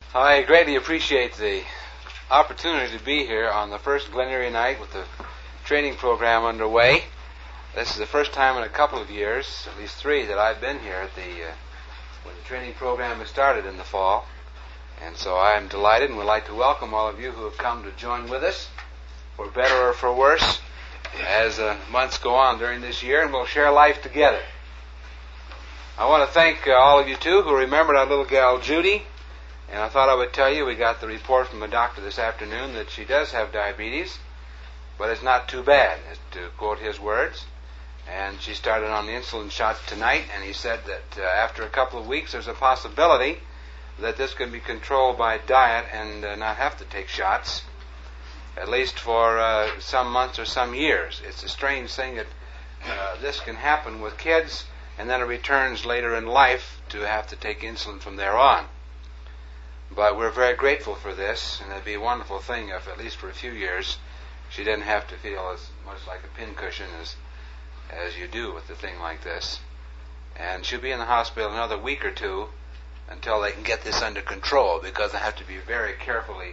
I greatly appreciate the opportunity to be here on the first Glen Erie night with the training program underway. This is the first time in a couple of years, at least 3, that I've been here at when the training program has started in the fall. And so I am delighted and would like to welcome all of you who have come to join with us, for better or for worse, as months go on during this year, and we'll share life together. I want to thank all of you, too, who remembered our little gal Judy. And I thought I would tell you, we got the report from a doctor this afternoon that she does have diabetes, but it's not too bad, to quote his words. And she started on the insulin shots tonight, and he said that after a couple of weeks there's a possibility that this can be controlled by diet and not have to take shots, at least for some months or some years. It's a strange thing that this can happen with kids, and then it returns later in life to have to take insulin from there on. But we're very grateful for this, and it'd be a wonderful thing if, at least for a few years, she didn't have to feel as much like a pincushion as you do with a thing like this. And she'll be in the hospital another week or 2 until they can get this under control, because they have to be very carefully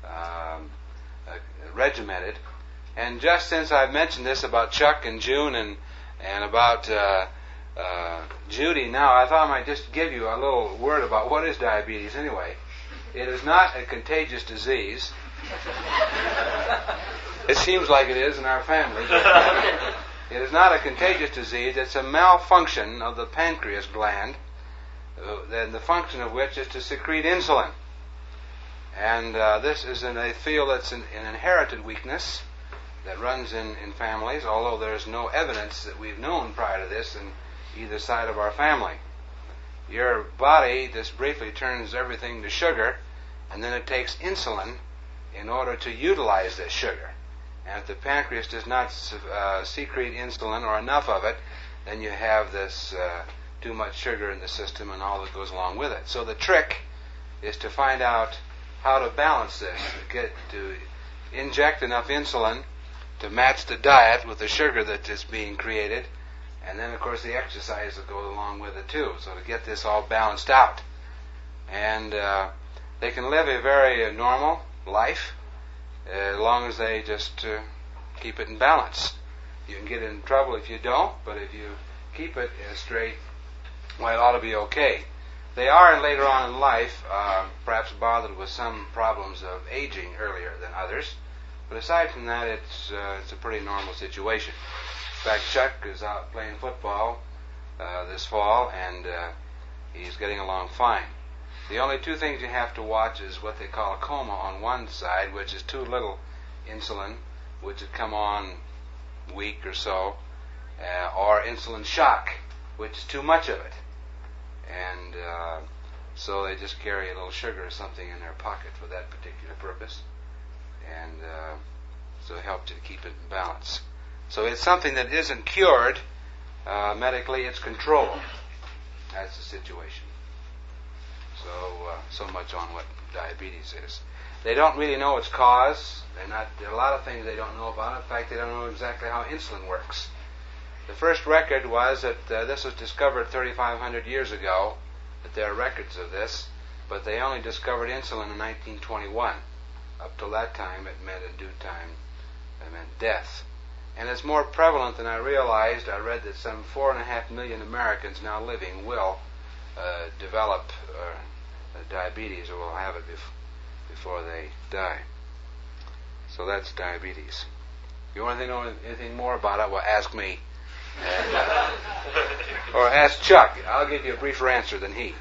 regimented. And just since I've mentioned this about Chuck and June and about Judy now, I thought I might just give you a little word about what is diabetes anyway. It is not a contagious disease. It seems like it is in our family. It is not a contagious disease. It's a malfunction of the pancreas gland, the function of which is to secrete insulin. And this is in a field that's an inherited weakness that runs in families, although there's no evidence that we've known prior to this in either side of our family. Your body just briefly turns everything to sugar, and then it takes insulin in order to utilize this sugar. And if the pancreas does not secrete insulin or enough of it, then you have this too much sugar in the system and all that goes along with it. So the trick is to find out how to balance this, to inject enough insulin to match the diet with the sugar that is being created, and then, of course, the exercise that goes along with it, too, so to get this all balanced out. And they can live a very normal life as long as they just keep it in balance. You can get in trouble if you don't, but if you keep it straight, well, it ought to be okay. They are, later on in life, perhaps bothered with some problems of aging earlier than others, but aside from that, it's a pretty normal situation. In fact, Chuck is out playing football this fall, and he's getting along fine. The only 2 things you have to watch is what they call a coma on one side, which is too little insulin, which would come on a week or so, or insulin shock, which is too much of it. And so they just carry a little sugar or something in their pocket for that particular purpose, and so it helps to keep it in balance. So it's something that isn't cured medically, it's controlled. That's the situation. So much on what diabetes is. They don't really know its cause. There are a lot of things they don't know about it. In fact, they don't know exactly how insulin works. The first record was that this was discovered 3,500 years ago, that there are records of this, but they only discovered insulin in 1921. Up till that time, it meant in due time, it meant death. And it's more prevalent than I realized. I read that some 4.5 million Americans now living will develop diabetes, or will have it before they die. So that's diabetes. If you want to know anything more about it, well, ask me. Or ask Chuck. I'll give you a briefer answer than he.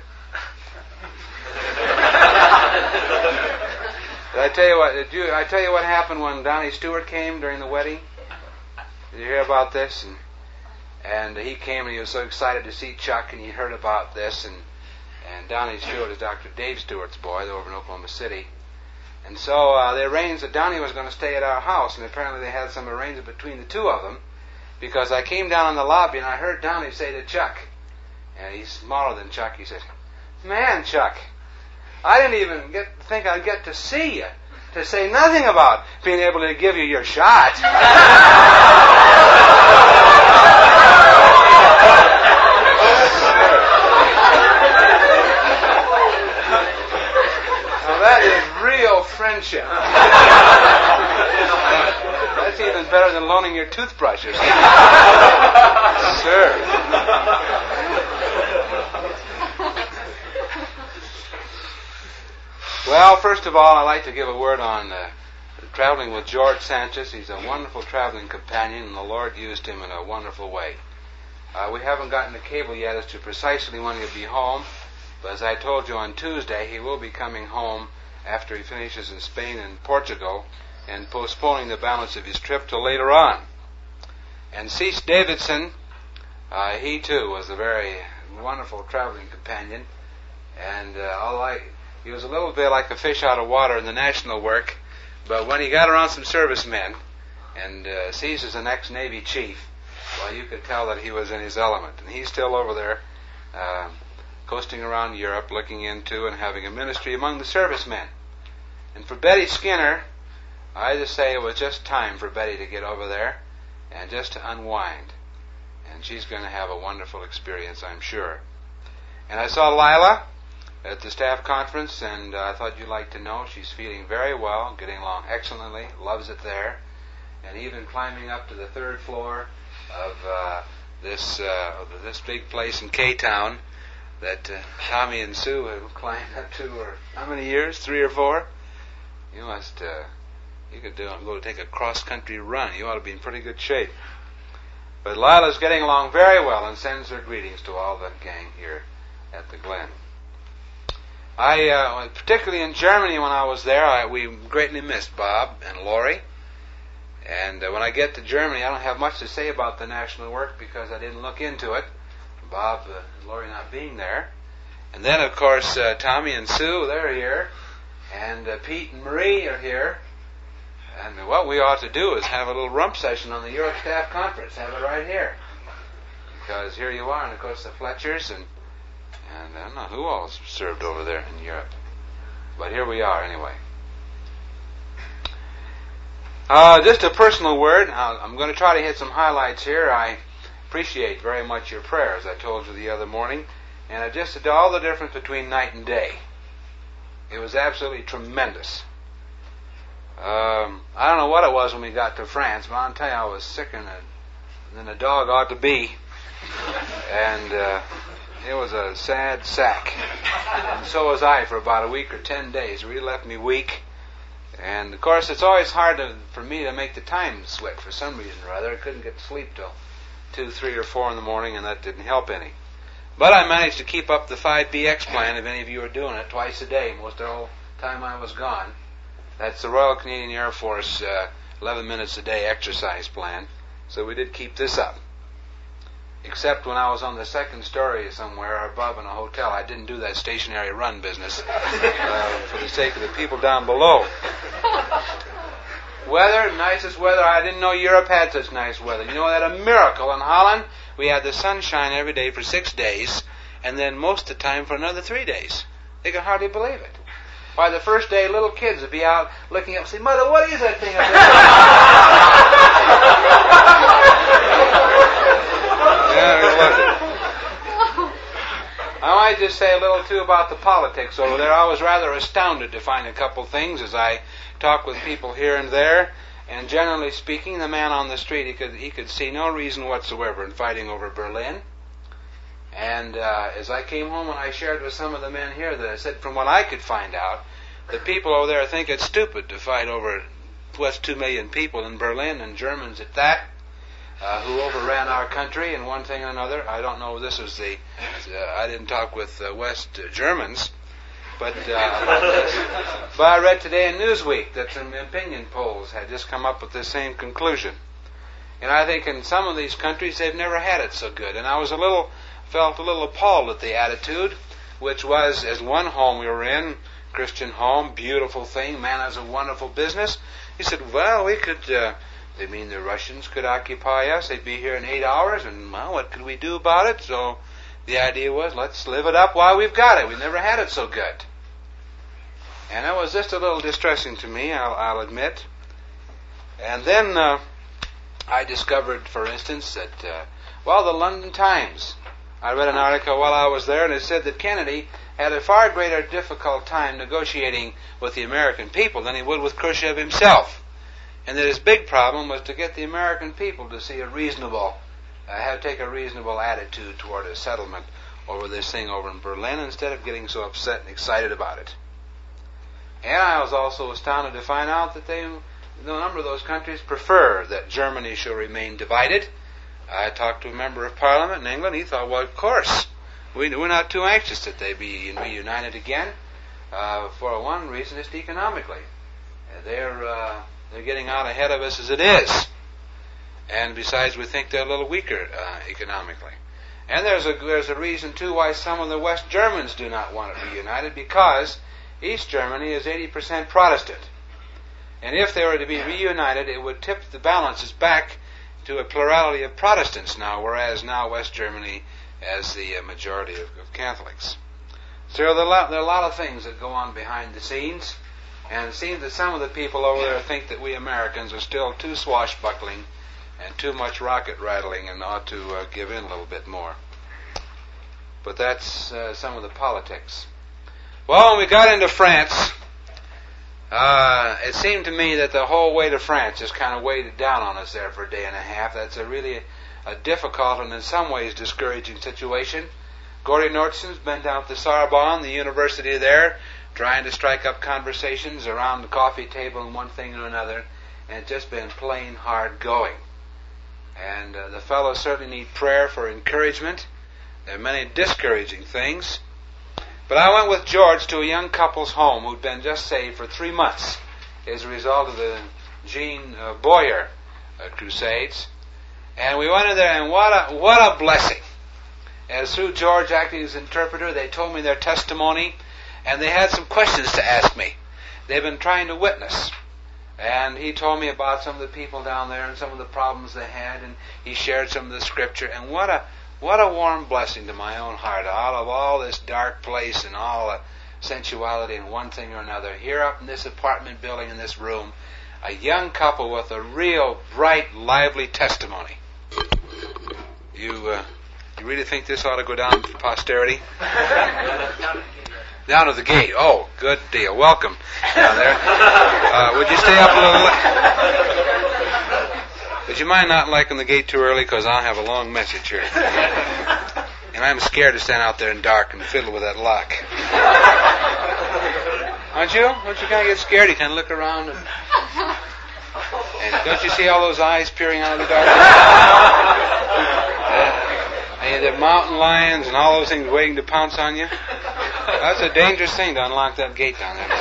Did I tell you what? Did I tell you what happened when Donnie Stewart came during the wedding? Did you hear about this? And he came and he was so excited to see Chuck, and he heard about this. And Donnie Stewart is Dr. Dave Stewart's boy. They're over in Oklahoma City. And so they arranged that Donnie was going to stay at our house, and apparently they had some arrangement between the 2 of them, because I came down in the lobby and I heard Donnie say to Chuck, and he's smaller than Chuck, he said, "Man, Chuck, I didn't even think I'd get to see you, to say nothing about being able to give you your shot." friendship. That's even better than loaning your toothbrushes. Sir. Well, first of all, I'd like to give a word on traveling with George Sanchez. He's a wonderful traveling companion, and the Lord used him in a wonderful way. We haven't gotten a cable yet as to precisely when he'll be home, but as I told you on Tuesday, he will be coming home after he finishes in Spain and Portugal, and postponing the balance of his trip till later on. And Cease Davidson, he too was a very wonderful traveling companion, and he was a little bit like a fish out of water in the national work, but when he got around some servicemen, and Cease is an ex-Navy chief, well, you could tell that he was in his element. And he's still over there, coasting around Europe, looking into and having a ministry among the servicemen. And for Betty Skinner, I just say it was just time for Betty to get over there and just to unwind. And she's going to have a wonderful experience, I'm sure. And I saw Lila at the staff conference, and I thought you'd like to know she's feeling very well, getting along excellently, loves it there, and even climbing up to the third floor of this big place in K-Town that Tommy and Sue have climbed up to, or how many years? 3 or 4? You must, you could go to take a cross-country run. You ought to be in pretty good shape. But Lila's getting along very well and sends her greetings to all the gang here at the Glen. Particularly in Germany when I was there, we greatly missed Bob and Lori. And when I get to Germany, I don't have much to say about the national work because I didn't look into it. Bob and Lori not being there. And then, of course, Tommy and Sue, they're here. And Pete and Marie are here. And what we ought to do is have a little rump session on the Europe Staff Conference. Have it right here. Because here you are, and of course the Fletchers, and I don't know who all served over there in Europe. But here we are anyway. Just a personal word. I'm going to try to hit some highlights here. I appreciate very much your prayers, I told you the other morning. And I just said all the difference between night and day. It was absolutely tremendous. I don't know what it was when we got to France, but I'll tell you I was sicker than a dog ought to be. And it was a sad sack. And so was I for about a week or 10 days. It really left me weak. And of course it's always hard for me to make the time switch for some reason or other. I couldn't get to sleep till 2, 3, or 4 in the morning, and that didn't help any. But I managed to keep up the 5BX plan, if any of you are doing it, twice a day, most of the whole time I was gone. That's the Royal Canadian Air Force 11 minutes a day exercise plan. So we did keep this up. Except when I was on the second story somewhere above in a hotel. I didn't do that stationary run business for the sake of the people down below. Weather, nicest weather. I didn't know Europe had such nice weather. You know, that a miracle in Holland. We had the sunshine every day for 6 days, and then most of the time for another 3 days. They could hardly believe it. Why, the first day, little kids would be out looking up and say, "Mother, what is that thing up there?" Yeah, we loved it. I might just say a little, too, about the politics over there. I was rather astounded to find a couple things as I talked with people here and there. And generally speaking, the man on the street, he could see no reason whatsoever in fighting over Berlin. And as I came home and I shared with some of the men here, that I said, from what I could find out, the people over there think it's stupid to fight over what's 2 million people in Berlin, and Germans at that, who overran our country and one thing or another. I don't know if this is I didn't talk with West Germans, but I read today in Newsweek that some opinion polls had just come up with the same conclusion. And I think in some of these countries they've never had it so good. And I was felt a little appalled at the attitude, which was, as one home we were in, Christian home, beautiful thing, man has a wonderful business. He said, well, we could, they mean the Russians could occupy us, they'd be here in 8 hours, and well, what could we do about it? So the idea was, let's live it up while we've got it. We never had it so good. And it was just a little distressing to me, I'll admit. And then I discovered, for instance, that, the London Times, I read an article while I was there, and it said that Kennedy had a far greater difficult time negotiating with the American people than he would with Khrushchev himself. And that his big problem was to get the American people to see a reasonable, take a reasonable attitude toward a settlement over this thing over in Berlin instead of getting so upset and excited about it. And I was also astounded to find out that a number of those countries prefer that Germany should remain divided. I talked to a member of Parliament in England. He thought, well, of course, we're not too anxious that they be reunited again. For one reason, it's economically. They're getting out ahead of us as it is. And besides, we think they're a little weaker economically. And there's a reason, too, why some of the West Germans do not want it reunited, because East Germany is 80% Protestant. And if they were to be reunited, it would tip the balances back to a plurality of Protestants now, whereas now West Germany has the majority of Catholics. So there are a lot of things that go on behind the scenes, and it seems that some of the people over there think that we Americans are still too swashbuckling and too much rocket rattling and ought to give in a little bit more. But that's some of the politics. Well, when we got into France, it seemed to me that the whole way to France just kind of weighed down on us there for a day and a half. That's really a difficult and in some ways discouraging situation. Gordy Nordstrom's been down at the Sorbonne, the university there, trying to strike up conversations around the coffee table and one thing or another, and it's just been plain hard going. And the fellows certainly need prayer for encouragement. There are many discouraging things. But I went with George to a young couple's home who'd been just saved for 3 months as a result of the Jean Boyer crusades. And we went in there, and what a blessing. As through George acting as interpreter, they told me their testimony, and they had some questions to ask me. They've been trying to witness. And he told me about some of the people down there and some of the problems they had, and he shared some of the scripture. And what a warm blessing to my own heart, out of all this dark place and all the sensuality and one thing or another. Here up in this apartment building in this room, a young couple with a real bright, lively testimony. You really think this ought to go down to posterity? Down to the gate. Oh, good deal. Welcome down there. Would you stay up a little? Would you mind not liking the gate too early, because I'll have a long message here. And I'm scared to stand out there in dark and fiddle with that lock. Aren't you? Don't you kind of get scared? You kind of look around and don't you see all those eyes peering out of the darkness? And the mountain lions and all those things waiting to pounce on you. That's a dangerous thing to unlock that gate down there.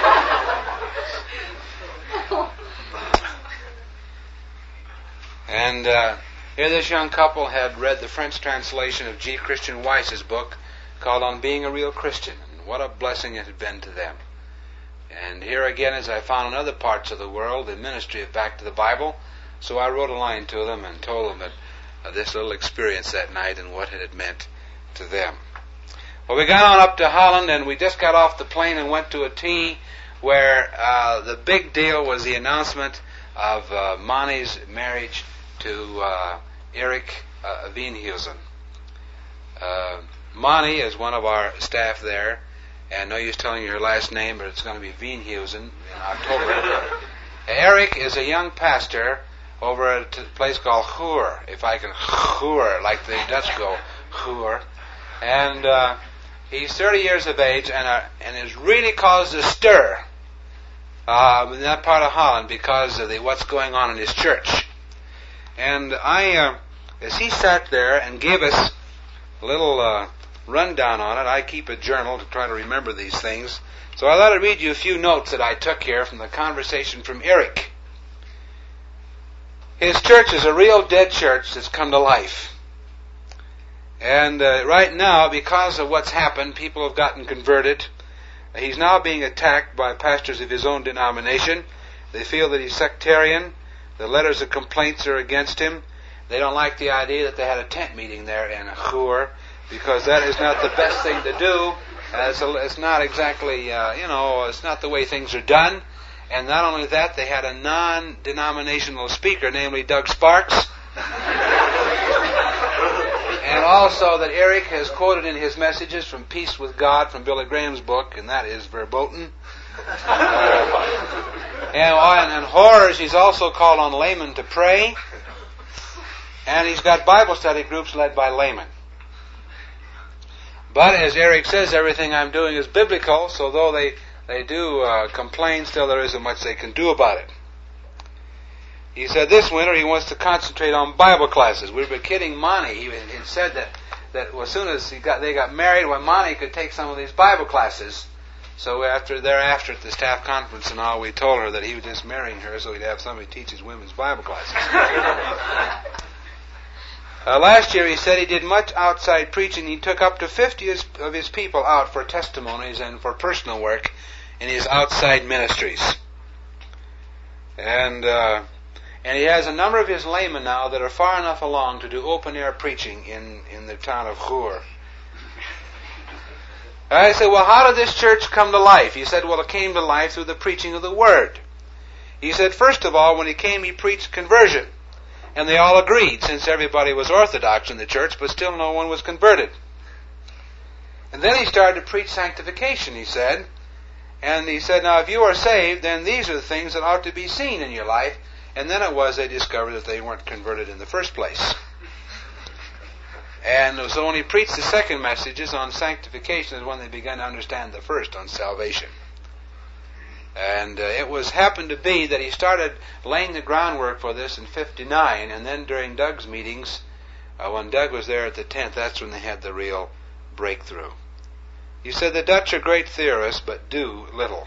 And here this young couple had read the French translation of G. Christian Weiss's book called On Being a Real Christian. And what a blessing it had been to them. And here again, as I found in other parts of the world, the ministry of Back to the Bible. So I wrote a line to them and told them that this little experience that night and what it had meant to them. Well, we got on up to Holland, and we just got off the plane and went to a tea where the big deal was the announcement of Mani's marriage to Eric Wienhuizen. Mani is one of our staff there, and no use telling you her last name, but it's going to be Wienhuizen in October. Eric is a young pastor over at a place called Chur, if I can Chur, like the Dutch go, Chur. And he's 30 years of age, and has really caused a stir in that part of Holland because of what's going on in his church. And as he sat there and gave us a little rundown on it, I keep a journal to try to remember these things. So I thought I'd read you a few notes that I took here from the conversation from Eric. His church is a real dead church that's come to life. And right now, because of what's happened, people have gotten converted. He's now being attacked by pastors of his own denomination. They feel that he's sectarian. The letters of complaints are against him. They don't like the idea that they had a tent meeting there in Chur, because that is not the best thing to do. It's not exactly, it's not the way things are done. And not only that, they had a non-denominational speaker, namely Doug Sparks. And also that Eric has quoted in his messages from Peace with God from Billy Graham's book, and that is verboten. And horrors, he's also called on laymen to pray. And he's got Bible study groups led by laymen. But as Eric says, everything I'm doing is biblical, so though they do complain, still there isn't much they can do about it. He said this winter he wants to concentrate on Bible classes. We were kidding Monty. He said that as soon as they got married, when Monty could take some of these Bible classes. So thereafter at the staff conference and all, we told her that he was just marrying her so he'd have somebody teach his women's Bible classes. Last year he said he did much outside preaching. He took up to 50 of his people out for testimonies and for personal work in his outside ministries. And he has a number of his laymen now that are far enough along to do open-air preaching in the town of Chur. I said, well, how did this church come to life? He said, well, it came to life through the preaching of the Word. He said, first of all, when he came, he preached conversion. And they all agreed, since everybody was Orthodox in the church, but still no one was converted. And then he started to preach sanctification, he said. And he said, now, if you are saved, then these are the things that ought to be seen in your life. And then it was they discovered that they weren't converted in the first place. And so when he preached the second messages on sanctification is when they began to understand the first on salvation. And it happened to be that he started laying the groundwork for this in 59, and then during Doug's meetings, when Doug was there at the 10th, that's when they had the real breakthrough. He said the Dutch are great theorists, but do little.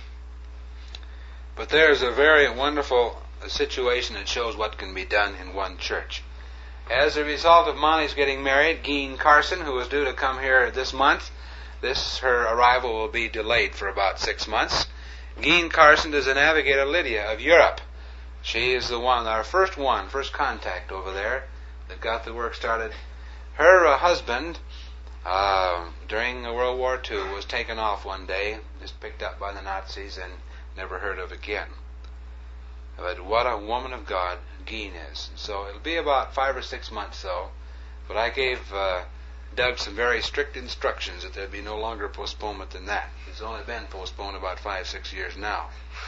But there's a very wonderful situation that shows what can be done in one church. As a result of Monty's getting married, Gene Carson, who was due to come here this month, her arrival will be delayed for about 6 months. Gene Carson is the navigator Lydia of Europe. She is our first contact over there that got the work started. Her husband, during World War II, was taken off one day, just picked up by the Nazis and never heard of again. But what a woman of God Gene is. So it'll be about 5 or 6 months, though. But I gave Doug some very strict instructions that there'd be no longer postponement than that. It's only been postponed about 5-6 years now.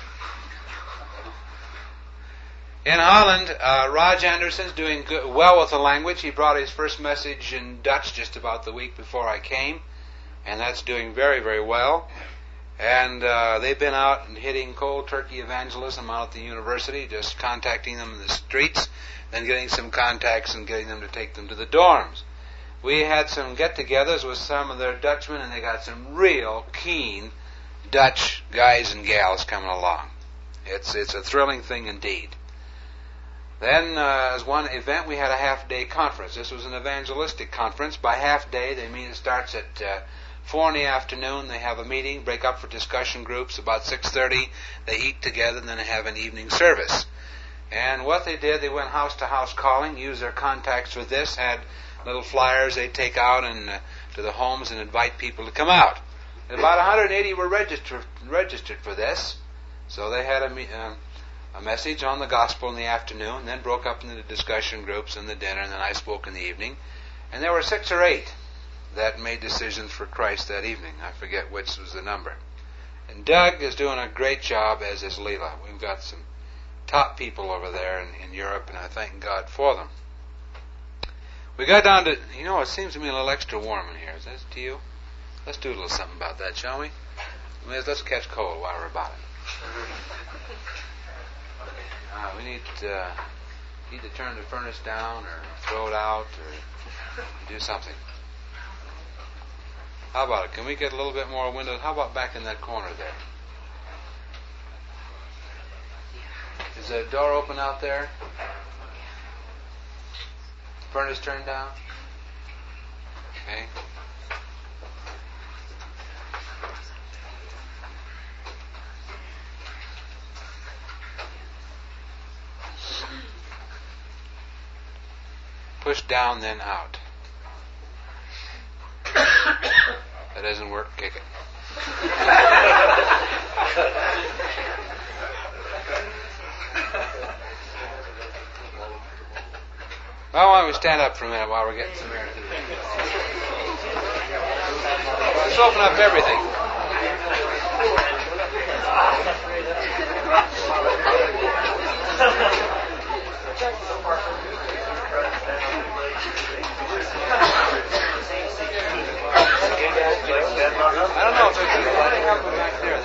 In Holland, Raj Anderson's doing well with the language. He brought his first message in Dutch just about the week before I came, and that's doing very, very well. And they've been out and hitting cold turkey evangelism out at the university, just contacting them in the streets, then getting some contacts and getting them to take them to the dorms. We had some get-togethers with some of their Dutchmen, and they got some real keen Dutch guys and gals coming along. It's a thrilling thing indeed. Then, as one event, we had a half-day conference. This was an evangelistic conference. By half-day, they mean it starts at 4 in the afternoon. They have a meeting, break up for discussion groups. About 6:30, they eat together, and then they have an evening service. And what they did, they went house to house calling, used their contacts for this, had little flyers they'd take out and to the homes and invite people to come out. And about 180 were registered for this. So they had a message on the gospel in the afternoon, then broke up into the discussion groups and the dinner, and then I spoke in the evening. And there were 6 or 8 that made decisions for Christ that evening. I forget which was the number. And Doug is doing a great job, as is Leela. We've got some top people over there in Europe, and I thank God for them. We got down to, it seems to me a little extra warm in here. Is that to you? Let's do a little something about that, shall we? Let's catch cold while we're about it. We need to turn the furnace down or throw it out or do something. How about it? Can we get a little bit more window? How about back in that corner there? Is the door open out there? Furnace turned down? Okay. Push down, then out. That doesn't work, kick it. Well, I was stand up for a minute while we're getting some air. Let's open up everything. I don't know if there's anything happening back there.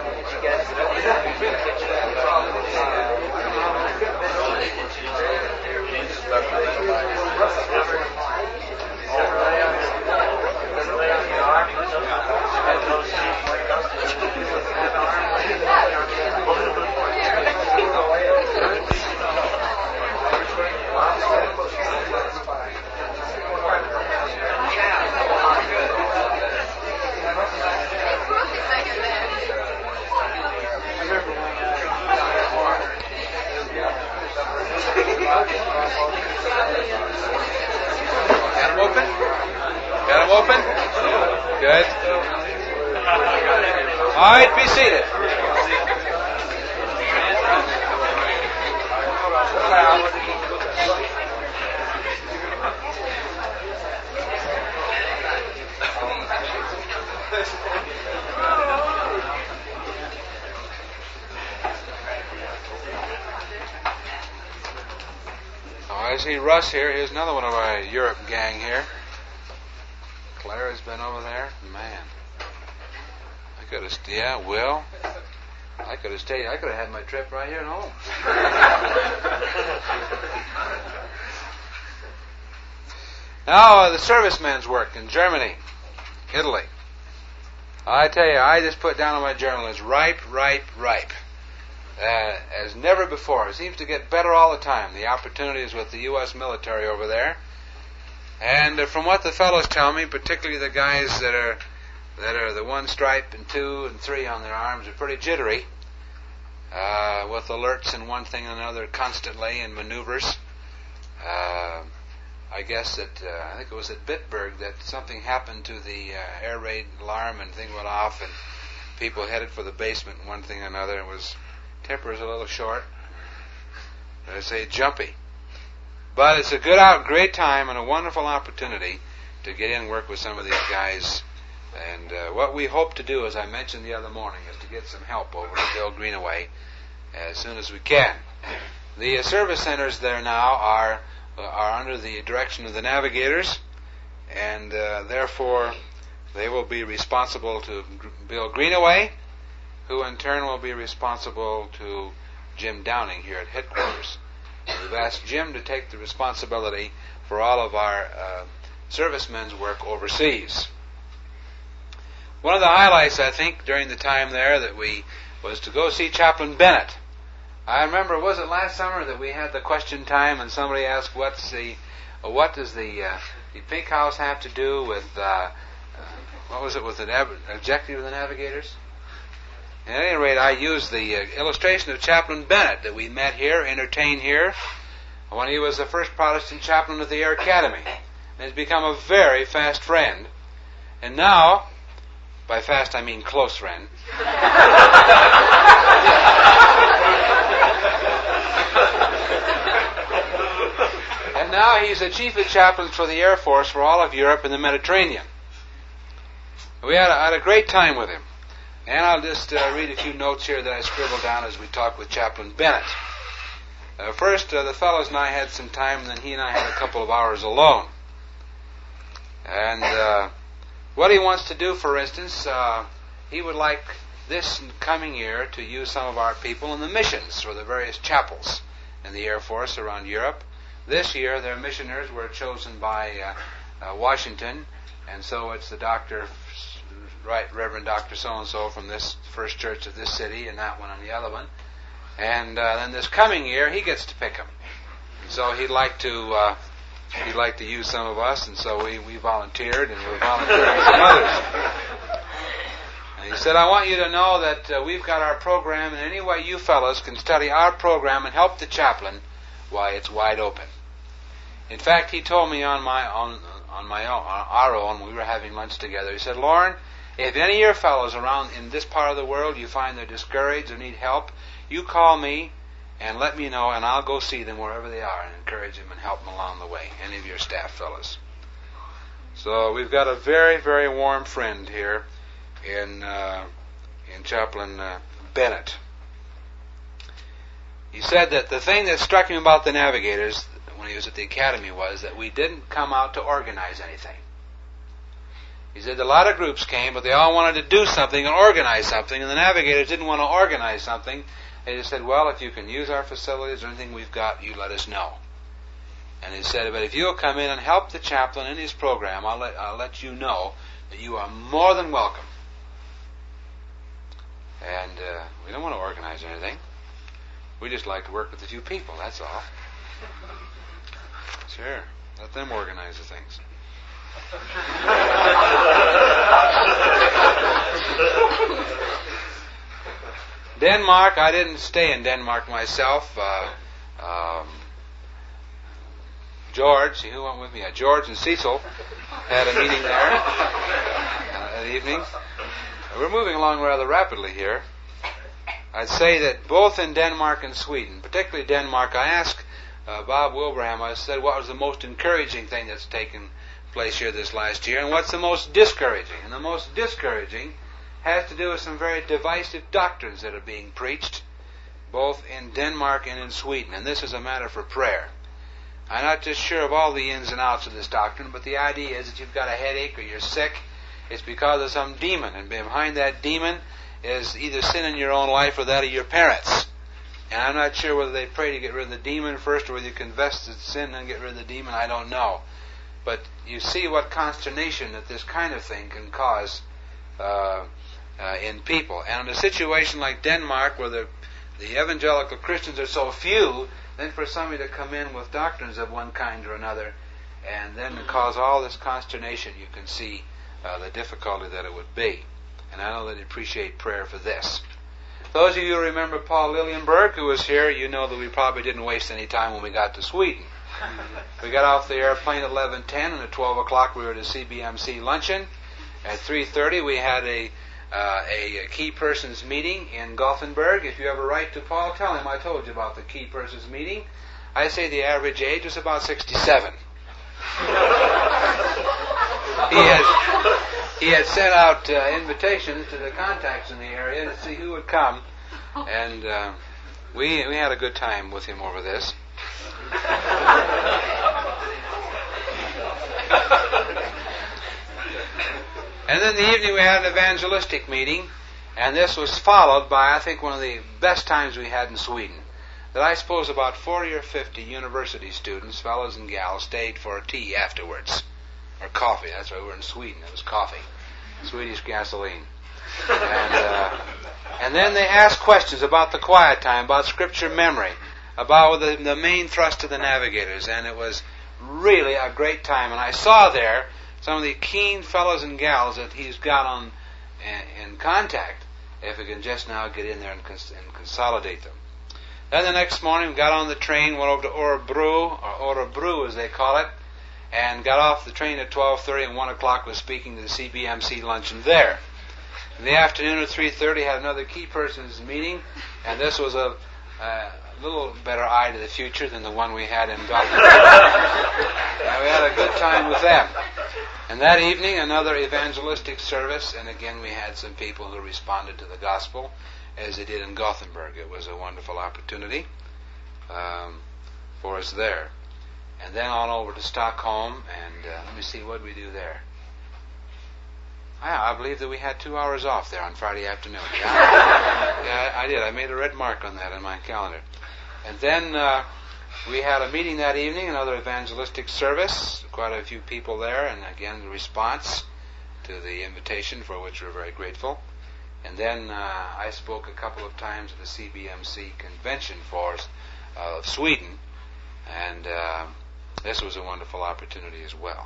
Got them open? Good. All right, be seated. I see Russ here. Here's another one of our Europe gang here. Clara's been over there. Man. I could have Will. I could have stayed. I could have had my trip right here at home. Now, the servicemen's work in Germany, Italy. I tell you, I just put down on my journal as ripe. As never before. It seems to get better all the time. The opportunities with the U.S. military over there. And from what the fellows tell me, particularly the guys that are the 1 stripe and 2 and 3 on their arms are pretty jittery, with alerts and one thing and another constantly and maneuvers. I guess that I think it was at Bitburg that something happened to the air raid alarm and thing went off and people headed for the basement and one thing and another. It was temper's a little short. I say jumpy. But it's a great time and a wonderful opportunity to get in and work with some of these guys. And what we hope to do, as I mentioned the other morning, is to get some help over to Bill Greenaway as soon as we can. The service centers there now are under the direction of the navigators, and therefore they will be responsible to Bill Greenaway, who in turn will be responsible to Jim Downing here at headquarters. We've asked Jim to take the responsibility for all of our servicemen's work overseas. One of the highlights, I think, during the time there was to go see Chaplain Bennett. I remember, was it last summer that we had the question time and somebody asked what does the Pink House have to do with what was it with the objective of the navigators? At any rate, I used the illustration of Chaplain Bennett that we met here, entertained here, when he was the first Protestant chaplain of the Air Academy. And he's become a very fast friend. And now, by fast I mean close friend. And now he's the chief of chaplains for the Air Force for all of Europe and the Mediterranean. We had a great time with him. And I'll just read a few notes here that I scribbled down as we talked with Chaplain Bennett. First, the fellows and I had some time, and then he and I had a couple of hours alone. And what he wants to do, for instance, he would like this coming year to use some of our people in the missions or the various chapels in the Air Force around Europe. This year, their missioners were chosen by Washington, and so it's the Right Reverend Dr. So-and-so from this first church of this city and that one and the other one. And then this coming year, he gets to pick them. And so he'd like to use some of us, and so we volunteered, and we're volunteering some others. And he said, I want you to know that we've got our program, and any way you fellows can study our program and help the chaplain, why, it's wide open. In fact, he told me on our own, we were having lunch together, he said, Lauren, if any of your fellows around in this part of the world you find they're discouraged or need help, you call me and let me know, and I'll go see them wherever they are and encourage them and help them along the way. Any of your staff fellows. So we've got a very, very warm friend here in Chaplain Bennett. He said that the thing that struck him about the Navigators when he was at the academy was that we didn't come out to organize anything. He said a lot of groups came, but they all wanted to do something and organize something, and the Navigators didn't want to organize something. They just said, well, if you can use our facilities or anything we've got, you let us know. And he said, but if you'll come in and help the chaplain in his program, I'll let you know that you are more than welcome. And we don't want to organize anything. We just like to work with a few people, that's all. Sure, let them organize the things. Denmark, I didn't stay in Denmark myself. George, who went with me? George and Cecil had a meeting there that evening. We're moving along rather rapidly here. I'd say that both in Denmark and Sweden, particularly Denmark, I asked Bob Wilbraham, I said, what was the most encouraging thing that's taken place here this last year, and what's the most discouraging? And the most discouraging has to do with some very divisive doctrines that are being preached, both in Denmark and in Sweden. And this is a matter for prayer. I'm not just sure of all the ins and outs of this doctrine, but the idea is that you've got a headache or you're sick, it's because of some demon, and behind that demon is either sin in your own life or that of your parents. And I'm not sure whether they pray to get rid of the demon first or whether you confess the sin and get rid of the demon. I don't know. But you see what consternation that this kind of thing can cause in people. And in a situation like Denmark, where the evangelical Christians are so few, then for somebody to come in with doctrines of one kind or another, and then to cause all this consternation, you can see the difficulty that it would be. And I know that they appreciate prayer for this. Those of you who remember Paul Lillienberg, who was here, you know that we probably didn't waste any time when we got to Sweden. We got off the airplane at 11:10, and at 12 o'clock we were at a CBMC luncheon. At 3:30 we had a key persons meeting in Gothenburg. If you ever write to Paul, tell him I told you about the key persons meeting. I say the average age was about 67. He had sent out invitations to the contacts in the area to see who would come, and we had a good time with him over this. And then in the evening we had an evangelistic meeting, and this was followed by, I think, one of the best times we had in Sweden. That I suppose about 40 or 50 university students, fellows and gals, stayed for tea afterwards. Or coffee, that's right, we were in Sweden, it was coffee. Swedish gasoline. And then they asked questions about the quiet time, about scripture memory, about the main thrust of the Navigators, and it was really a great time. And I saw there some of the keen fellows and gals that he's got on in contact, if we can just now get in there and consolidate them. Then the next morning we got on the train, went over to Örebro as they call it, and got off the train at 12:30, and 1 o'clock was speaking to the CBMC luncheon there. In the afternoon at 3:30 had another key persons meeting, and this was a little better eye to the future than the one we had in Gothenburg. We had a good time with them. And that evening another evangelistic service, and again we had some people who responded to the gospel as they did in Gothenburg. It was a wonderful opportunity for us there. And then on over to Stockholm, and let me see, what did we do there? I believe that we had 2 hours off there on Friday afternoon. Yeah, I did. I made a red mark on that in my calendar. And then we had a meeting that evening, another evangelistic service, quite a few people there, and again the response to the invitation, for which we're very grateful. And then I spoke a couple of times at the CBMC convention for of Sweden, and this was a wonderful opportunity as well.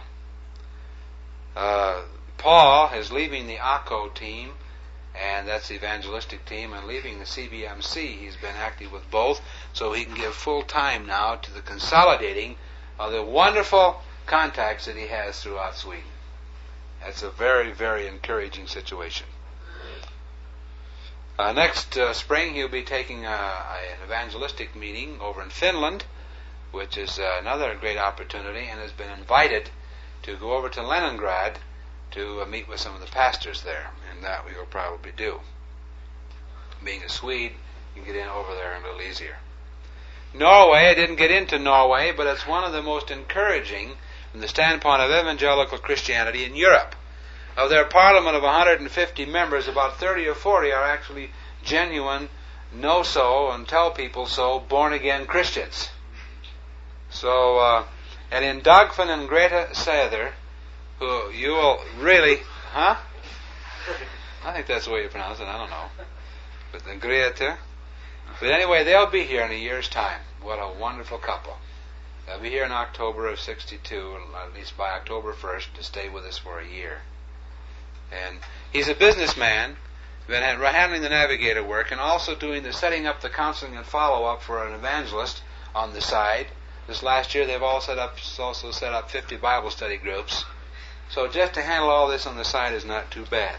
Paul is leaving the ACO team, and that's the evangelistic team, and leaving the CBMC. He's been active with both, so he can give full time now to the consolidating of the wonderful contacts that he has throughout Sweden. That's a very, very encouraging situation. Next spring, he'll be taking an evangelistic meeting over in Finland, which is another great opportunity, and has been invited to go over to Leningrad to meet with some of the pastors there, and that we will probably do. Being a Swede, you can get in over there a little easier. Norway, I didn't get into Norway, but it's one of the most encouraging from the standpoint of evangelical Christianity in Europe. Of their parliament of 150 members, about 30 or 40 are actually genuine, know-so, and tell people so, born-again Christians. So, and in Dagfinn and Greta Sæther, who you will really, I think that's the way you pronounce it, I don't know. But then Greta. But anyway, they'll be here in a year's time. What a wonderful couple. They'll be here in October of 62, at least by October 1st, to stay with us for a year. And he's a businessman, been handling the navigator work, and also doing the setting up the counseling and follow-up for an evangelist on the side. This last year, they've also set up 50 Bible study groups. So just to handle all this on the side is not too bad.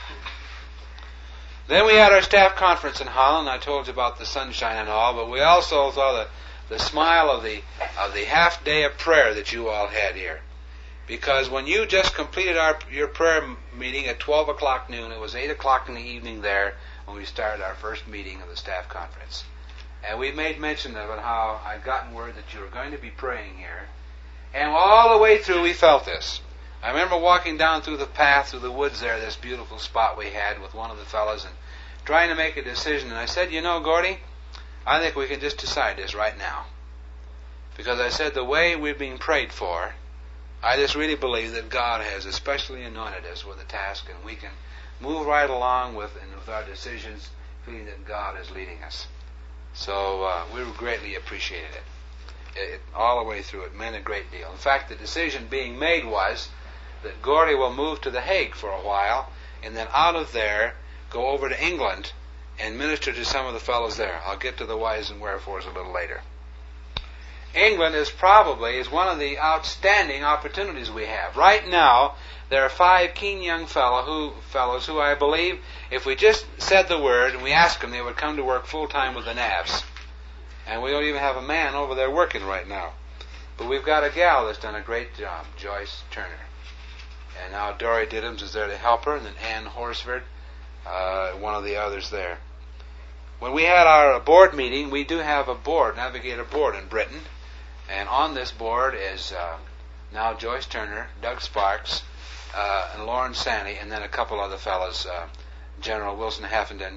Then we had our staff conference in Holland. I told you about the sunshine and all, but we also saw the smile of the half day of prayer that you all had here. Because when you just completed your prayer meeting at 12 o'clock noon, it was 8 o'clock in the evening there when we started our first meeting of the staff conference. And we made mention of it, how I'd gotten word that you were going to be praying here. And all the way through we felt this. I remember walking down through the path, through the woods there, this beautiful spot we had with one of the fellows, and trying to make a decision. And I said, you know, Gordy, I think we can just decide this right now. Because I said, the way we're being prayed for, I just really believe that God has especially anointed us with a task, and we can move right along with our decisions, feeling that God is leading us. So we greatly appreciated it. All the way through, it meant a great deal. In fact, the decision being made was that Gordy will move to The Hague for a while, and then out of there go over to England and minister to some of the fellows there. I'll get to the whys and wherefores a little later. England is one of the outstanding opportunities we have. Right now, there are 5 keen young fellows who I believe, if we just said the word and we asked them, they would come to work full-time with the Navs. And we don't even have a man over there working right now. But we've got a gal that's done a great job, Joyce Turner. And now Dory Diddams is there to help her, and then Ann Horsford, one of the others there. When we had our board meeting, we do have a board, Navigator board in Britain. And on this board is now Joyce Turner, Doug Sparks, and Lauren Sanney, and then a couple other fellows, General Wilson Heffenden,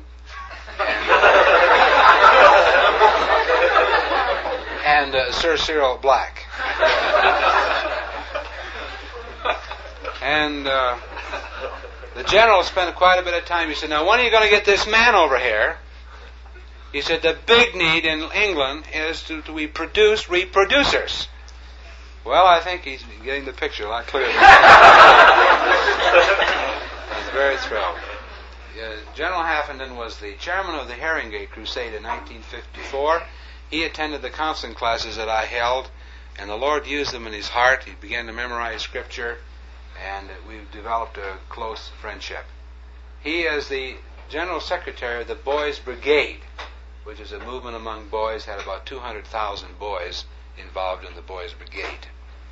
and Sir Cyril Black. And the general spent quite a bit of time. He said, now when are you going to get this man over here? He said, the big need in England is to we produce reproducers. Well, I think he's getting the picture a lot clearer. He's very thrilled. General Heffenden was the chairman of the Haringey Crusade in 1954. He attended the counseling classes that I held, and the Lord used them in his heart. He began to memorize Scripture, and we've developed a close friendship. He is the General Secretary of the Boys Brigade, which is a movement among boys, had about 200,000 boys involved in the Boys Brigade.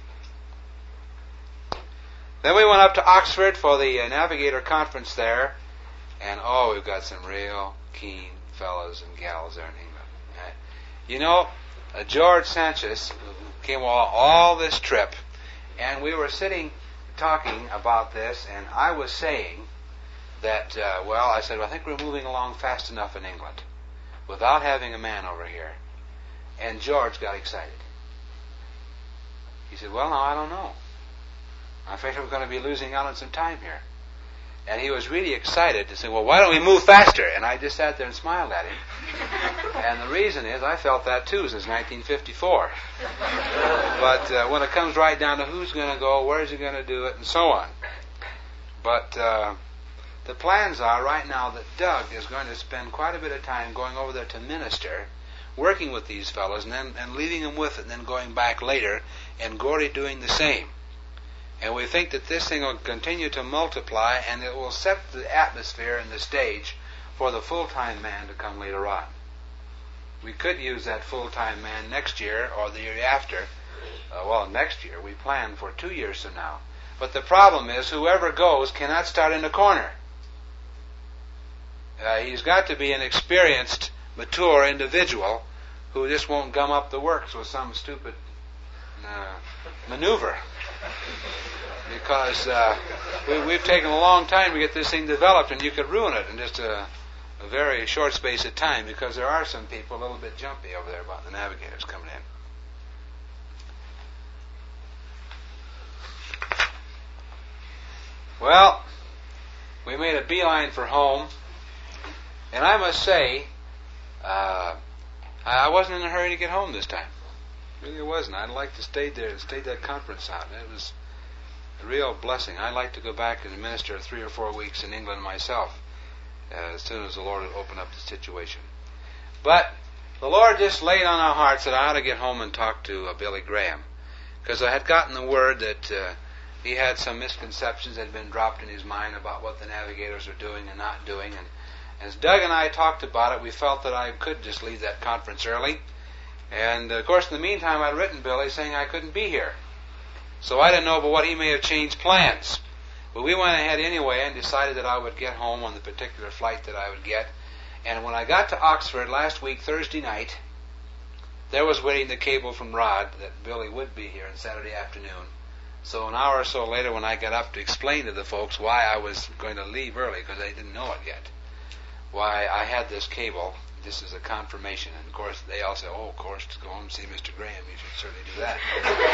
Then we went up to Oxford for the Navigator Conference there, and we've got some real keen fellows and gals there in England. You know, George Sanchez came all this trip, and we were sitting talking about this, and I was saying that, I said, I think we're moving along fast enough in England without having a man over here. And George got excited. He said, well, now, I don't know. I'm afraid we're going to be losing out on some time here. And he was really excited to say, well, why don't we move faster? And I just sat there and smiled at him. And the reason is I felt that too since 1954. But when it comes right down to who's going to go, where's he going to do it, and so on. But the plans are right now that Doug is going to spend quite a bit of time going over there to minister, working with these fellows, and leaving them with it, and then going back later, and Gordy doing the same. And we think that this thing will continue to multiply, and it will set the atmosphere and the stage for the full-time man to come later on. We could use that full-time man next year or the year after. Next year. We plan for 2 years from now. But the problem is whoever goes cannot start in the corner. He's got to be an experienced, mature individual who just won't gum up the works with some stupid maneuver. Because we've taken a long time to get this thing developed, and you could ruin it in just a very short space of time, because there are some people a little bit jumpy over there about the navigators coming in. Well, we made a beeline for home, and I must say, I wasn't in a hurry to get home this time. Really wasn't. I'd like to stay there and stay that conference out. It was a real blessing. I'd like to go back and minister 3 or 4 weeks in England myself as soon as the Lord would open up the situation. But the Lord just laid on our hearts that I ought to get home and talk to Billy Graham, because I had gotten the word that he had some misconceptions that had been dropped in his mind about what the navigators are doing and not doing. And as Doug and I talked about it, we felt that I could just leave that conference early. And, of course, in the meantime, I'd written Billy saying I couldn't be here. So I didn't know but what he may have changed plans. But we went ahead anyway and decided that I would get home on the particular flight that I would get. And when I got to Oxford last week, Thursday night, there was waiting the cable from Rod that Billy would be here on Saturday afternoon. So an hour or so later, when I got up to explain to the folks why I was going to leave early, because they didn't know it yet, why I had this cable, this is a confirmation. And of course, they all said, "Oh, of course, to go home and see Mr. Graham, you should certainly do that."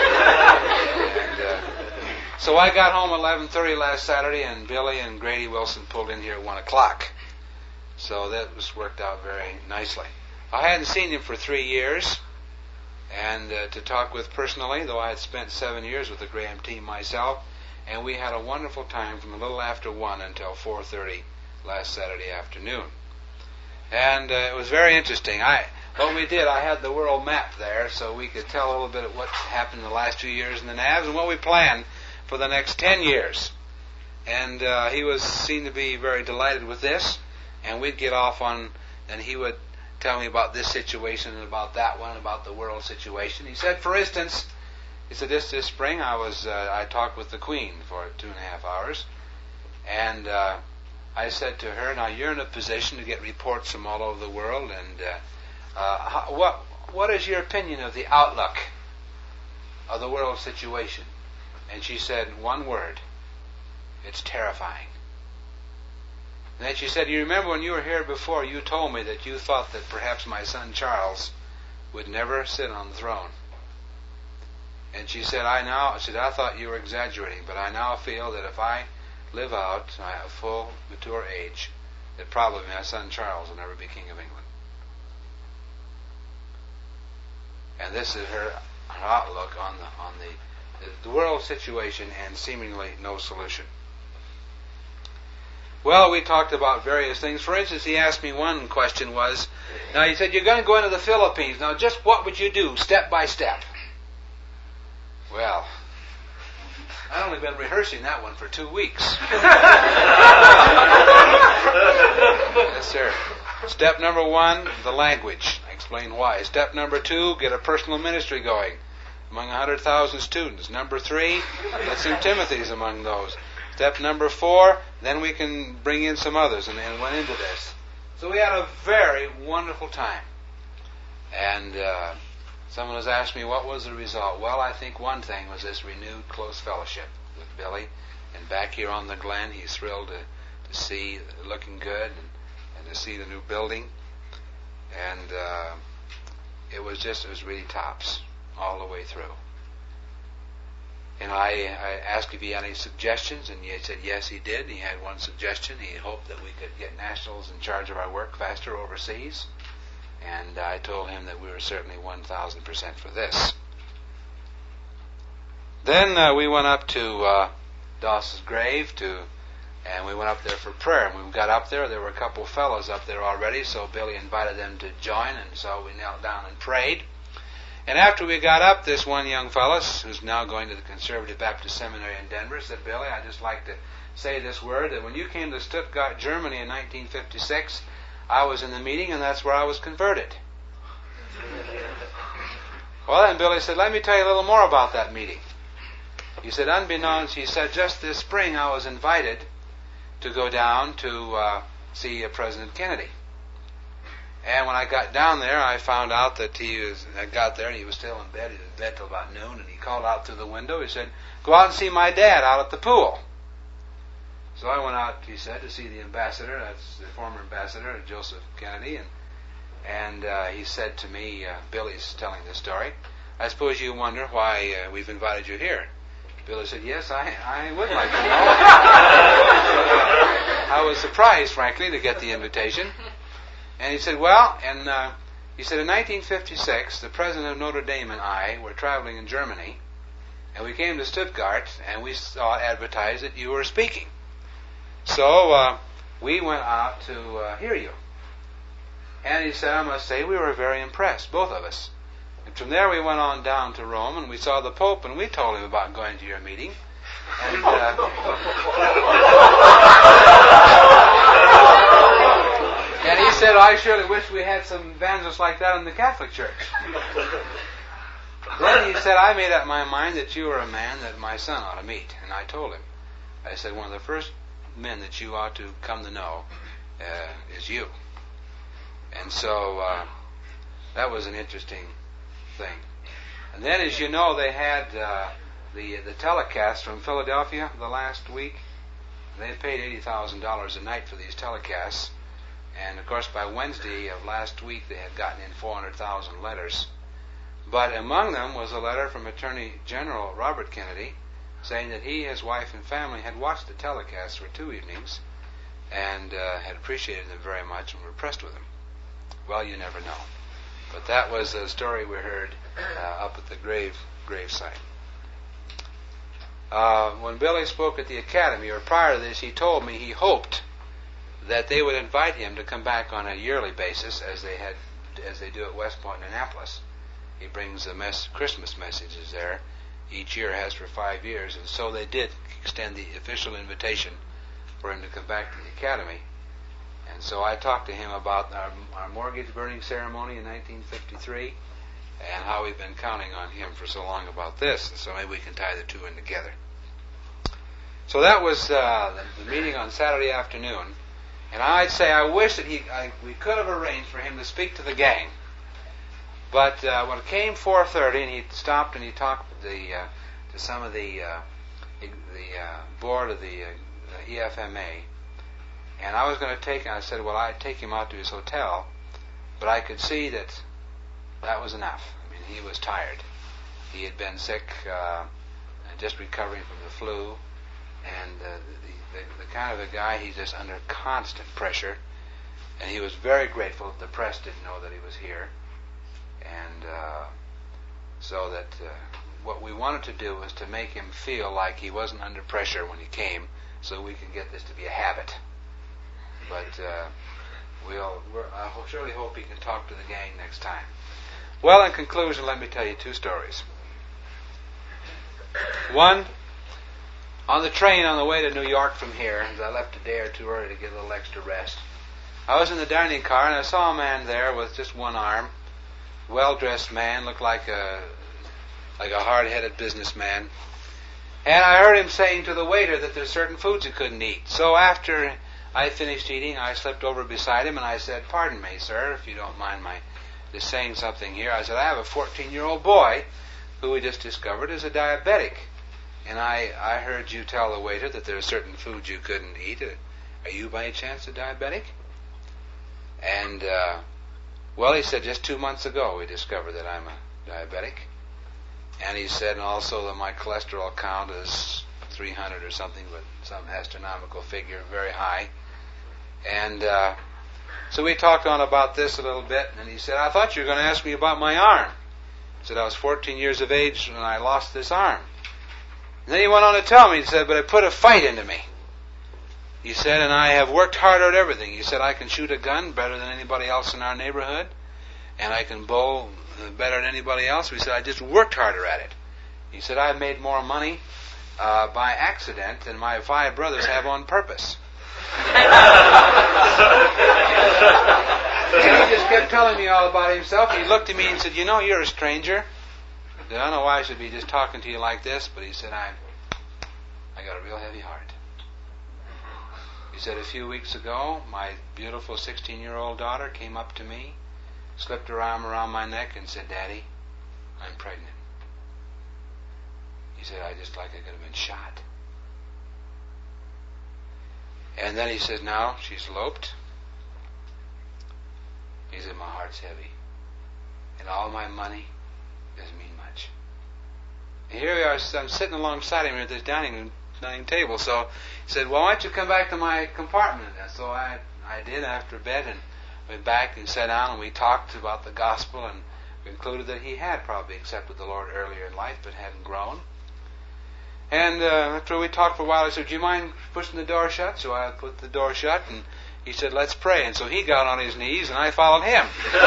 So I got home at 11:30 last Saturday, and Billy and Grady Wilson pulled in here at 1 o'clock. So that was worked out very nicely. I hadn't seen him for 3 years, and to talk with personally, though I had spent 7 years with the Graham team myself, and we had a wonderful time from a little after 1 until 4:30 last Saturday afternoon. And it was very interesting. What we did, I had the world map there, so we could tell a little bit of what happened in the last 2 years in the NAVs and what we planned for the next 10 years. And he seemed to be very delighted with this, and we'd get off on, and he would tell me about this situation and about that one, about the world situation. He said, for instance, this spring I talked with the Queen for 2.5 hours, and I said to her, now you're in a position to get reports from all over the world, and what is your opinion of the outlook of the world situation? And she said, one word, it's terrifying. And then she said, you remember when you were here before, you told me that you thought that perhaps my son Charles would never sit on the throne. And she said, I thought you were exaggerating, but I now feel that if I live out a full, mature age, that probably my son Charles will never be King of England. And this is her outlook on the world situation and seemingly no solution. Well, we talked about various things. For instance, he asked me one question was, now he said, you're going to go into the Philippines. Now just what would you do step by step? Well, I've only been rehearsing that one for 2 weeks. Yes, sir. Step number 1, the language. I explain why. Step number 2, get a personal ministry going among 100,000 students. Number 3, get some Timothys among those. Step number 4, then we can bring in some others, and went into this. So we had a very wonderful time. And someone has asked me, what was the result? Well, I think one thing was this renewed close fellowship with Billy. And back here on the Glen, he's thrilled to see looking good and to see the new building. And it was really tops all the way through. And I asked if he had any suggestions, and he said yes, he did. He had one suggestion. He hoped that we could get nationals in charge of our work faster overseas. And I told him that we were certainly 1,000% for this. Then we went up to Doss's grave, and we went up there for prayer. And when we got up there were a couple of fellows up there already, so Billy invited them to join, and so we knelt down and prayed. And after we got up, this one young fellow, who's now going to the Conservative Baptist Seminary in Denver, said, Billy, I'd just like to say this word, that when you came to Stuttgart, Germany in 1956, I was in the meeting and that's where I was converted. Well, then Billy said, let me tell you a little more about that meeting. He said, unbeknownst, he said, just this spring I was invited to go down to see President Kennedy. And when I got down there, I found out that I got there and he was still in bed. He was in bed till about noon, and he called out through the window. He said, go out and see my dad out at the pool. So I went out, he said, to see the ambassador. That's the former ambassador, Joseph Kennedy. And he said to me, Billy's telling this story, I suppose you wonder why we've invited you here. Billy said, yes, I would like to know. I was surprised, frankly, to get the invitation. And he said, well, he said, in 1956, the president of Notre Dame and I were traveling in Germany, and we came to Stuttgart, and we saw advertised that you were speaking. So we went out to hear you. And he said, I must say, we were very impressed, both of us. And from there we went on down to Rome, and we saw the Pope, and we told him about going to your meeting. And and he said, I surely wish we had some evangelists like that in the Catholic Church. Then he said, I made up my mind that you were a man that my son ought to meet. And I told him, I said, one of the first men that you ought to come to know is you. And so that was an interesting thing. And then, as you know, they had the telecast from Philadelphia the last week. They paid $80,000 a night for these telecasts. And, of course, by Wednesday of last week, they had gotten in 400,000 letters. But among them was a letter from Attorney General Robert Kennedy saying that he, his wife, and family had watched the telecast for 2 evenings and had appreciated them very much and were impressed with them. Well, you never know. But that was a story we heard up at the gravesite. When Billy spoke at the Academy, or prior to this, he told me he hoped that they would invite him to come back on a yearly basis, as they do at West Point and Annapolis. He brings the Christmas messages there. Each year has for 5 years, and so they did extend the official invitation for him to come back to the Academy. And so I talked to him about our mortgage burning ceremony in 1953 and how we've been counting on him for so long about this. And so maybe we can tie the two in together. So that was the meeting on Saturday afternoon. And I'd say I wish that we could have arranged for him to speak to the gang. But when it came 4:30 and he stopped and he talked to some of the board of the EFMA, and I was going to take him, I said, well, I'd take him out to his hotel, but I could see that was enough. I mean, he was tired. He had been sick, just recovering from the flu, and the kind of a guy, he's just under constant pressure, and he was very grateful that the press didn't know that he was here, and so that what we wanted to do was to make him feel like he wasn't under pressure when he came, so we can get this to be a habit. But I surely hope he can talk to the gang next time. Well, in conclusion, let me tell you 2 stories. One, on the train on the way to New York from here, as I left a day or 2 early to get a little extra rest, I was in the dining car and I saw a man there with just one arm, well-dressed man, looked like a hard-headed businessman. And I heard him saying to the waiter that there's certain foods he couldn't eat. So after I finished eating, I slipped over beside him and I said, pardon me, sir, if you don't mind my just saying something here. I said, I have a 14-year-old boy who we just discovered is a diabetic. And I heard you tell the waiter that there are certain foods you couldn't eat. Are you by any chance a diabetic? And, well, he said, just 2 months ago we discovered that I'm a diabetic. And he said, and also that my cholesterol count is 300 or something, but some astronomical figure, very high. And so we talked on about this a little bit, and he said, I thought you were going to ask me about my arm. He said, I was 14 years of age when I lost this arm. And then he went on to tell me, he said, but it put a fight into me. He said, and I have worked hard at everything. He said, I can shoot a gun better than anybody else in our neighborhood, and I can bowl better than anybody else. He said, I just worked harder at it. He said, I've made more money by accident than my 5 brothers have on purpose. And he just kept telling me all about himself. He looked at me and said, "You know, you're a stranger. I don't know why I should be just talking to you like this," but he said, I got a real heavy heart. He said, "A few weeks ago, my beautiful 16-year-old daughter came up to me, slipped her arm around my neck and said, 'Daddy, I'm pregnant.' He said, I just like I could have been shot. And then he said, now she's eloped. He said, my heart's heavy. And all my money doesn't mean much." And here we are, I'm sitting alongside him at this dining table. So he said, "Well, why don't you come back to my compartment?" And so I did after bed, and went back and sat down, and we talked about the gospel, and concluded that he had probably accepted the Lord earlier in life but hadn't grown. And after we talked for a while, I said, "Do you mind pushing the door shut?" So I put the door shut, and he said, "Let's pray." And so he got on his knees, and I followed him.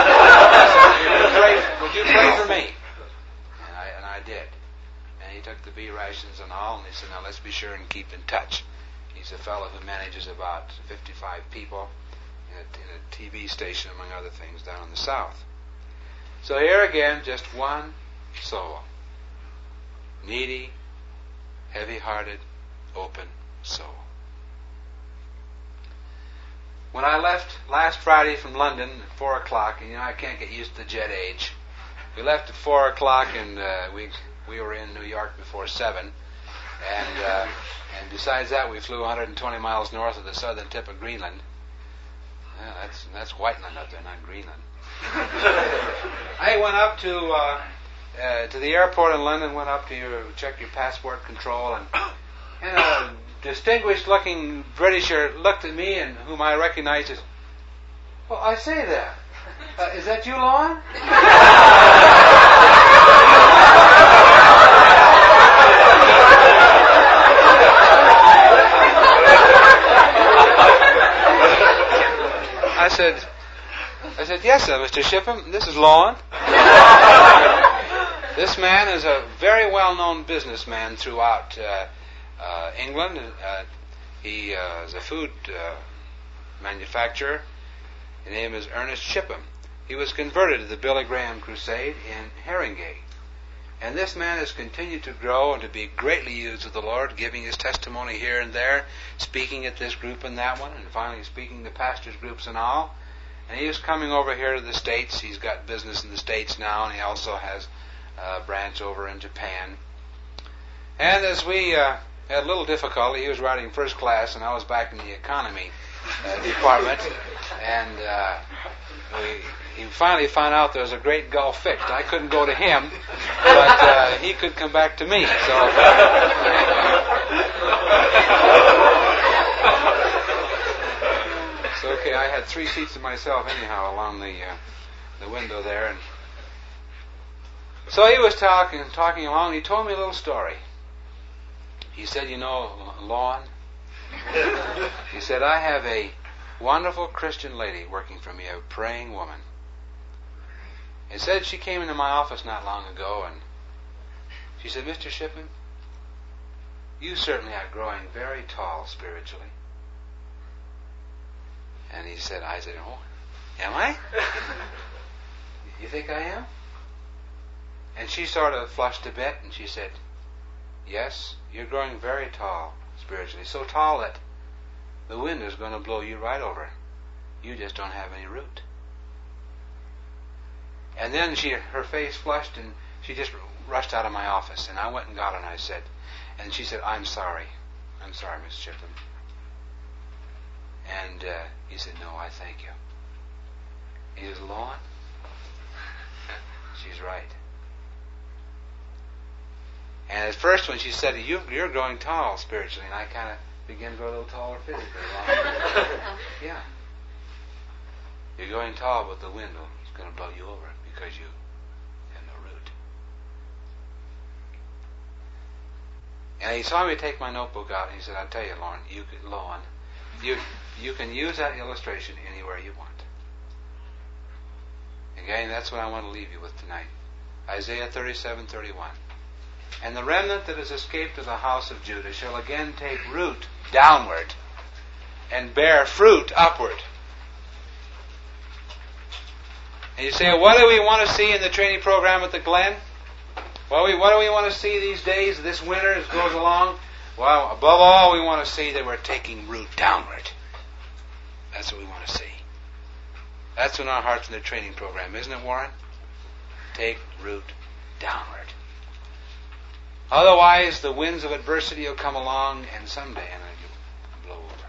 I said, would you pray for me? And I did. And he took the B rations and all, and he said, "Now let's be sure and keep in touch." He's a fellow who manages about 55 people in a TV station, among other things, down in the South. So here again, just one soul. Needy, heavy-hearted, open soul. When I left last Friday from London at 4 o'clock, and I can't get used to the jet age. We left at 4 o'clock, and we were in New York before 7. And besides that, we flew 120 miles north of the southern tip of Greenland. Well, that's Whiteland up there, not Greenland. I went up to the airport in London, went up to check your passport control, and a distinguished-looking Britisher looked at me, and whom I recognized as, "Well, I say there, is that you, Lon?" I said, "Yes, sir, Mr. Shipham, this is Lon." This man is a very well-known businessman throughout England. He is a food manufacturer. His name is Ernest Shipham. He was converted to the Billy Graham Crusade in Haringey. And this man has continued to grow and to be greatly used of the Lord, giving his testimony here and there, speaking at this group and that one, and finally speaking to pastors' groups and all. And he is coming over here to the States. He's got business in the States now, and he also has a branch over in Japan. And as we had a little difficulty, he was riding first class, and I was back in the economy department, and he finally found out there was a great gulf fixed. I couldn't go to him, but he could come back to me. So it's okay. I had 3 seats to myself anyhow along the window there, and so he was talking along. He told me a little story. He said, "You know, Lon," he said, "I have a wonderful Christian lady working for me, a praying woman. He said she came into my office not long ago, and she said, 'Mr. Shipham, you certainly are growing very tall spiritually.'" And he said, I said, "Oh, am I? You think I am?" And she sort of flushed a bit, and she said, "Yes, you're growing very tall spiritually, so tall that the wind is going to blow you right over. You just don't have any root." And then her face flushed, and she just rushed out of my office. And I went and got her, and I said, and she said, I'm sorry, Miss Shipham." And he said, "No, I thank you." He says, "Lon, she's right." And at first when she said, you're growing tall spiritually, and I kind of began to grow a little taller physically. Yeah. You're going tall, but the wind is going to blow you over because you have no root. And he saw me take my notebook out, and he said, "I'll tell you, Lon, you can use that illustration anywhere you want." Again, that's what I want to leave you with tonight. Isaiah 37:31. And the remnant that has escaped to the house of Judah shall again take root downward and bear fruit upward. And you say, what do we want to see in the training program at the Glen? What do we want to see these days, this winter as it goes along? Well, above all, we want to see that we're taking root downward. That's what we want to see. That's in our hearts in the training program, isn't it, Warren? Take root downward. Otherwise, the winds of adversity will come along, and someday you'll blow over.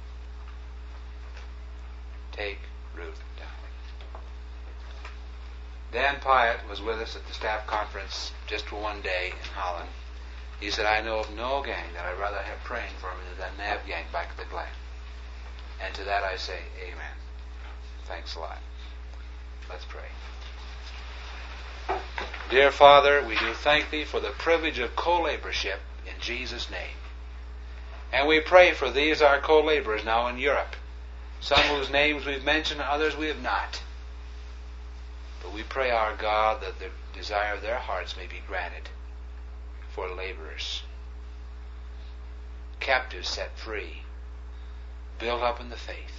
Take root downward. Dan Pyatt was with us at the staff conference just for one day in Holland. He said, I know of no gang that I'd rather have praying for me than that NAV gang back at the Glen. And to that I say, amen. Thanks a lot. Let's pray. Dear Father, we do thank Thee for the privilege of co-laborship in Jesus' name. And we pray for these our co-laborers now in Europe, some whose names we've mentioned and others we have not. But we pray, our God, that the desire of their hearts may be granted for laborers, captives set free, built up in the faith.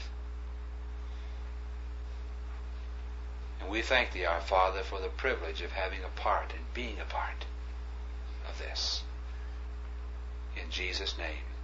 And we thank Thee, our Father, for the privilege of having a part and being a part of this. In Jesus' name.